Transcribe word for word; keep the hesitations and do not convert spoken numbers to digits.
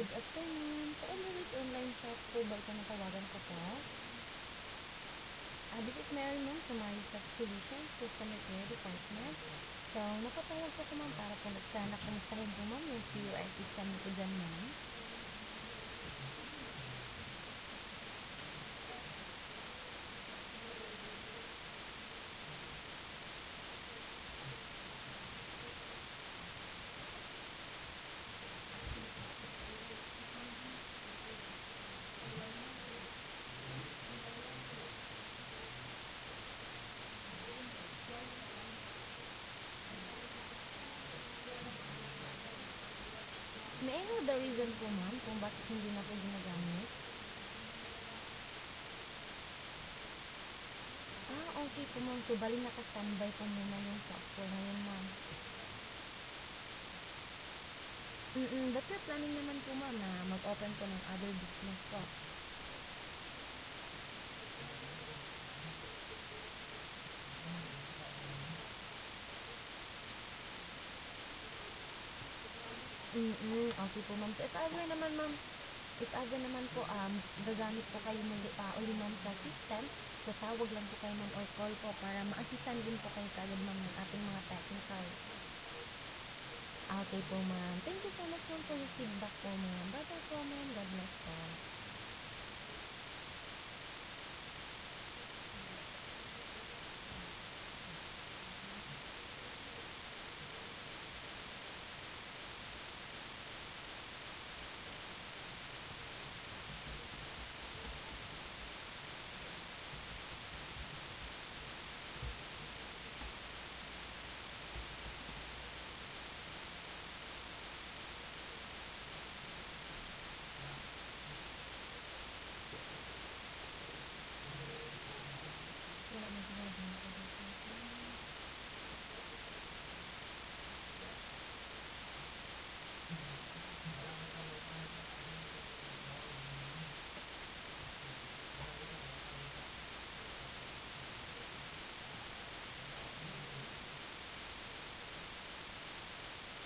Good afternoon. Po, Emily's Online Shop po ba ito na tawagan ko po? Ah, this is Mary ma'am sa My Shop Solutions Customer Care Department. So, napatawag ko po ma'am para po sana kumustahin po ma'am yung C U I system niyo po dyan ma'am. May I know the reason po ma'am kung bakit hindi na po ginagamit? Ah, okay po ma'am. So, bali naka-standby po muna yung software ngayon ma'am. Mm, but you're planning naman po ma'am na mag-open po ng other business po. Mm, okay po ma'am. So, if ever naman ma'am, if ever naman po um, gagamit po kayo muli, uh, uli ma'am sa system, so tawag lang po kayo ma'am or call po para ma-assistan din po kayo kagad ma'am ng ating mga technical. Okay po ma'am. Thank you so much ma'am for your feedback po ma'am. Bye-bye po ma'am. God bless po. Wala na sinabi ko dito.